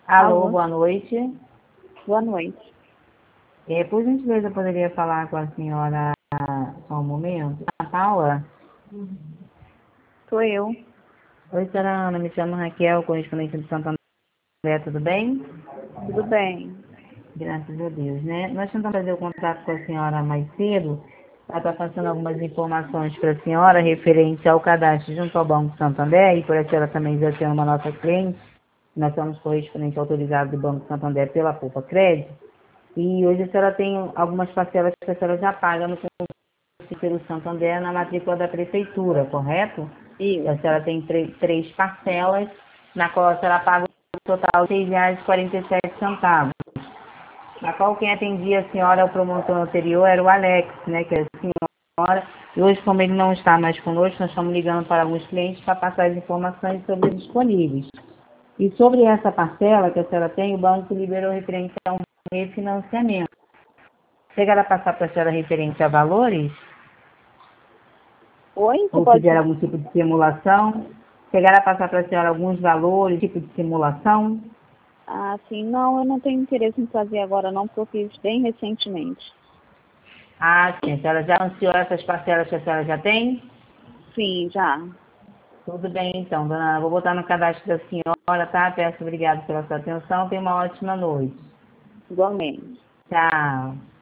Alô, Alô, boa noite. boa noite. Por gentileza, eu poderia falar com a senhora só um momento? A Paula? Sou eu. Oi, senhora Ana, me chamo Raquel, correspondente de Santo André, tudo bem? Tudo bem? Graças a Deus, né? Nós tentamos fazer o contato com a senhora mais cedo, ela está passando algumas informações para a senhora referente ao cadastro junto ao Banco Santander, e por a senhora também já sendo uma nossa cliente, nós somos correspondente autorizado do Banco Santander pela Poupa Crédito, e hoje a senhora tem algumas parcelas que a senhora já paga no pelo Santander na matrícula da prefeitura, correto? A Isso. senhora tem três parcelas, na qual a senhora paga o total de R$ 6,47. Na qual quem atendia a senhora, o promotor anterior, era o Alex, né, que é a senhora. E hoje, como ele não está mais conosco, nós estamos ligando para alguns clientes para passar as informações sobre os disponíveis. E sobre essa parcela que a senhora tem, o banco liberou referente a um refinanciamento. Chegaram a passar para a senhora referente a valores? Oi, você Ou pode... fizeram algum tipo de simulação? Chegaram a passar para a senhora alguns valores, tipo de simulação? Ah, sim. Não, eu não tenho interesse em fazer agora não, porque eu fiz bem recentemente. Ah, sim. A senhora já anunciou essas parcelas que a senhora já tem? Sim, já. Tudo bem, então, dona Ana. Vou botar no cadastro da senhora, tá? Peço obrigado pela sua atenção. Tenha uma ótima noite. Igualmente. Tchau.